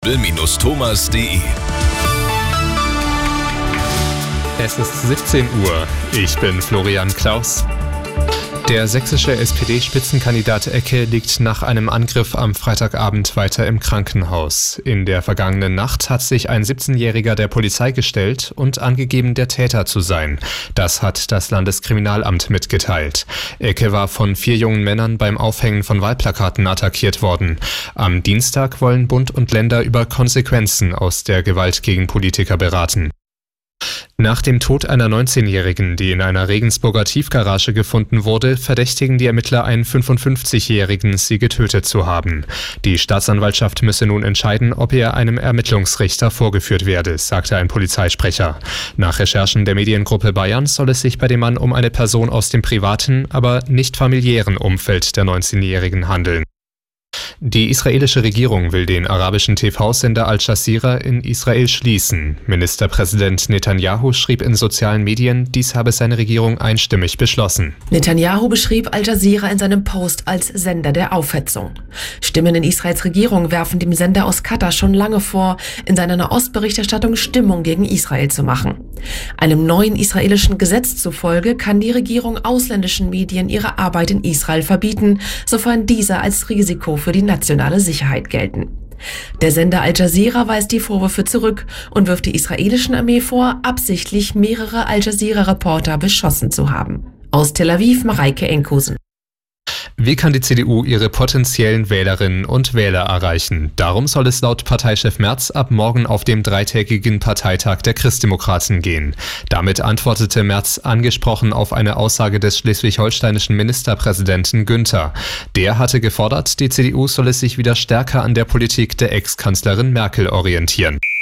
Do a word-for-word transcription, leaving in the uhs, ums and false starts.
Thomas punkt de. Es ist siebzehn Uhr. Ich bin Florian Klaus. Der sächsische S P D-Spitzenkandidat Ecke liegt nach einem Angriff am Freitagabend weiter im Krankenhaus. In der vergangenen Nacht hat sich ein siebzehnjähriger der Polizei gestellt und angegeben, der Täter zu sein. Das hat das Landeskriminalamt mitgeteilt. Ecke war von vier jungen Männern beim Aufhängen von Wahlplakaten attackiert worden. Am Dienstag wollen Bund und Länder über Konsequenzen aus der Gewalt gegen Politiker beraten. Nach dem Tod einer neunzehnjährigen, die in einer Regensburger Tiefgarage gefunden wurde, verdächtigen die Ermittler einen fünfundfünfzigjährigen, sie getötet zu haben. Die Staatsanwaltschaft müsse nun entscheiden, ob er einem Ermittlungsrichter vorgeführt werde, sagte ein Polizeisprecher. Nach Recherchen der Mediengruppe Bayern soll es sich bei dem Mann um eine Person aus dem privaten, aber nicht familiären Umfeld der neunzehnjährigen handeln. Die israelische Regierung will den arabischen T V-Sender Al Jazeera in Israel schließen. Ministerpräsident Netanyahu schrieb in sozialen Medien, dies habe seine Regierung einstimmig beschlossen. Netanyahu beschrieb Al Jazeera in seinem Post als Sender der Aufhetzung. Stimmen in Israels Regierung werfen dem Sender aus Katar schon lange vor, in seiner Nahostberichterstattung Stimmung gegen Israel zu machen. Einem neuen israelischen Gesetz zufolge kann die Regierung ausländischen Medien ihre Arbeit in Israel verbieten, sofern diese als Risiko für die nationale Sicherheit gelten. Der Sender Al Jazeera weist die Vorwürfe zurück und wirft der israelischen Armee vor, absichtlich mehrere Al Jazeera-Reporter beschossen zu haben. Aus Tel Aviv, Mareike Enkusen. Wie kann die C D U ihre potenziellen Wählerinnen und Wähler erreichen? Darum soll es laut Parteichef Merz ab morgen auf dem dreitägigen Parteitag der Christdemokraten gehen. Damit antwortete Merz angesprochen auf eine Aussage des schleswig-holsteinischen Ministerpräsidenten Günther. Der hatte gefordert, die C D U solle sich wieder stärker an der Politik der Ex-Kanzlerin Merkel orientieren.